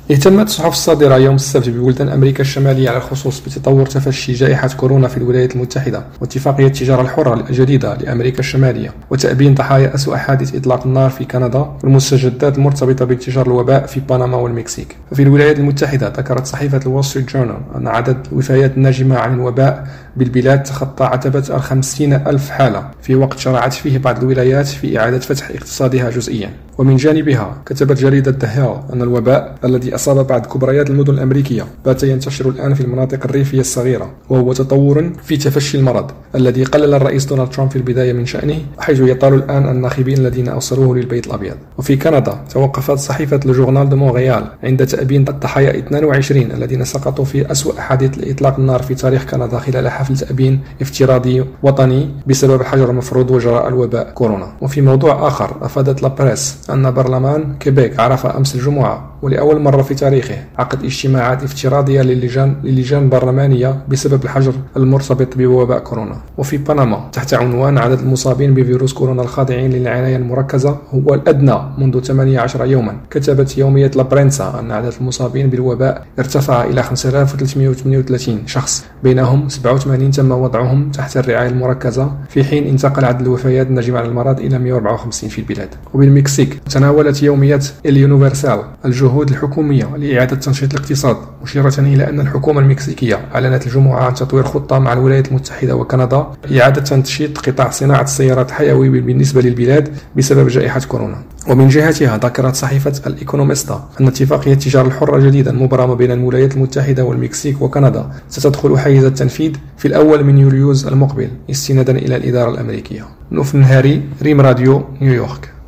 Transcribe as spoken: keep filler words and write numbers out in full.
اهتمت الصحف الصادرة يوم السبت ببلدان أمريكا الشمالية على الخصوص بتطور تفشي جائحة كورونا في الولايات المتحدة واتفاقية التجارة الحرة الجديدة لأمريكا الشمالية وتأبين ضحايا أسوأ حادث إطلاق النار في كندا والمستجدات المرتبطة بانتشار الوباء في بنما والمكسيك. ففي الولايات المتحدة ذكرت صحيفة الول ستريت جورنال أن عدد الوفيات الناجمة عن الوباء بالبلاد تخطى عتبة الخمسين ألف حالة في وقت شرعت فيه بعض الولايات في إعادة فتح اقتصادها جزئيا. ومن جانبها كتبت جريدة The Hill أن الوباء الذي أصاب بعض كبريات المدن الأمريكية بات ينتشر الآن في المناطق الريفية الصغيرة، وهو تطور في تفشي المرض الذي قلل الرئيس دونالد ترامب في البداية من شأنه، حيث يطال الآن الناخبين الذين أوصلوه للبيت الأبيض. وفي كندا توقفت صحيفة لجورنال دو مونريال عند تأبين الضحايا اثنين وعشرين الذين سقطوا في أسوأ حادث لإطلاق النار في تاريخ كندا خلال حفل تأبين افتراضي وطني بسبب الحجر المفروض وجراء الوباء كورونا. وفي موضوع آخر أفادت لابريس أن برلمان كيبيك عرف أمس الجمعة ولأول مرة في تاريخه عقد اجتماعات افتراضية للجان للجان برلمانية بسبب الحجر المرتبط بوباء كورونا. وفي بنما تحت عنوان عدد المصابين بفيروس كورونا الخاضعين للعناية المركزة هو الأدنى منذ ثمانية عشر يوما، كتبت يومية لابرينسا أن عدد المصابين بالوباء ارتفع إلى خمسة آلاف وثلاثمئة وثمانية وثلاثين شخص، بينهم سبعة وثمانين تم وضعهم تحت الرعاية المركزة، في حين انتقل عدد الوفيات الناجمة عن المرض إلى مئة وأربعة وخمسين في البلاد. وبالمكسيك تناولت يومية اليونيفرسال الجهود الحكومية لإعادة تنشيط الاقتصاد، مشيرة إلى أن الحكومة المكسيكية أعلنت الجمعة عن تطوير خطة مع الولايات المتحدة وكندا لإعادة تنشيط قطاع صناعة السيارات الحيوي بالنسبة للبلاد بسبب جائحة كورونا. ومن جهتها ذكرت صحيفة الإيكونوميستا أن اتفاقية التجارة الحرة جديدا مبرمة بين الولايات المتحدة والمكسيك وكندا ستدخل حيز التنفيذ في الأول من يوليوز المقبل استنادا إلى الإدارة الأمريكية. نوف نهاري، ريم راديو، نيويورك.